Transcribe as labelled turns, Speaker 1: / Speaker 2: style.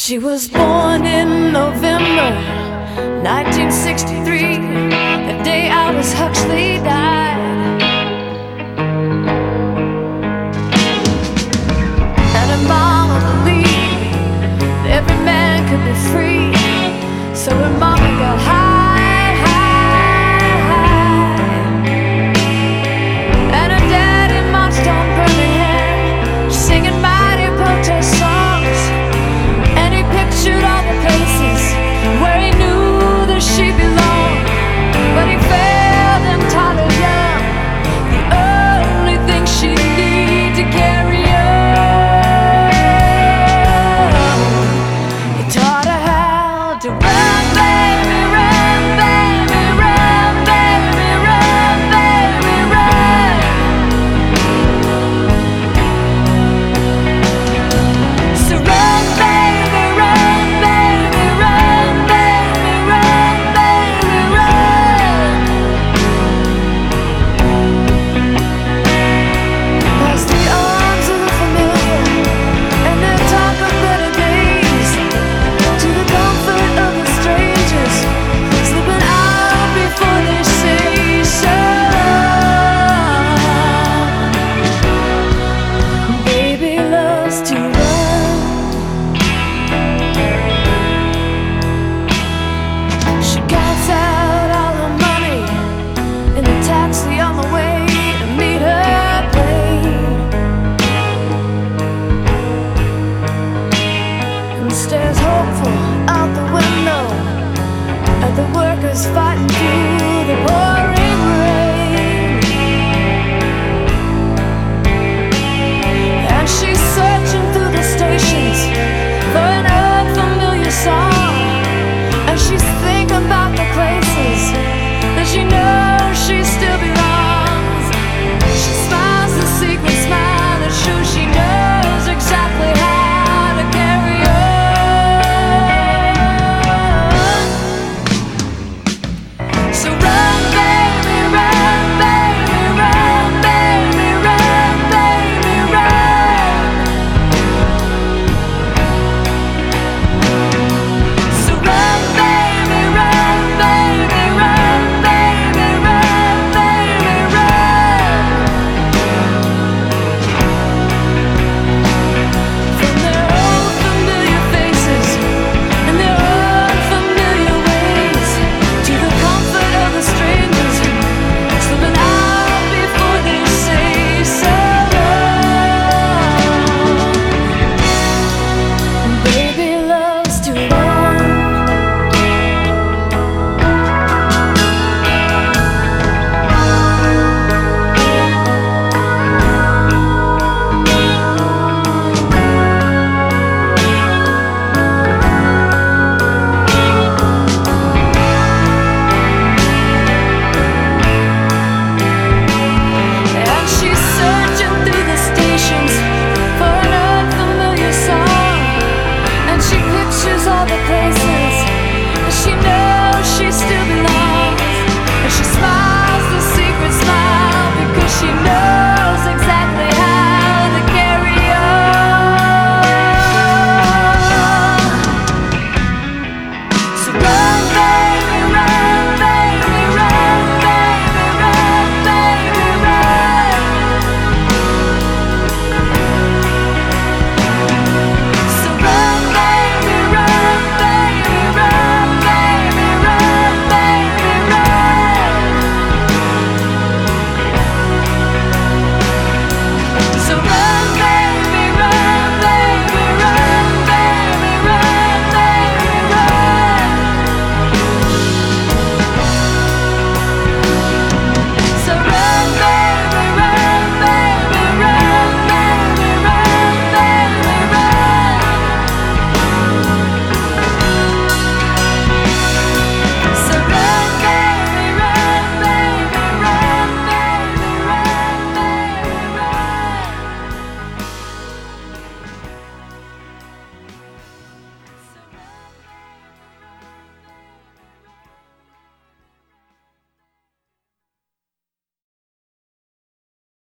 Speaker 1: She was born in November 1963, the day Aldous Huxley died. And her mama believed that every man could be free, so her mama got high, high, high. And her daddy marched on Birmingham, singing mighty protest songs. And he pictured all the places where he knew that she belonged. But he failed entirely young, the only thing she needed to carry on. He taught her how to run, baby, run, baby, run, baby, run, baby, run. So run, baby, run, baby, run, baby, run, baby, run. Past the arms of the familiar and their talk of better days, to the comfort of the strangers slipping out before they say so. Baby loves to run. She counts out all her money in a taxi on the way to meet her plane, and stares hopeful out the window at the workers fighting through the poor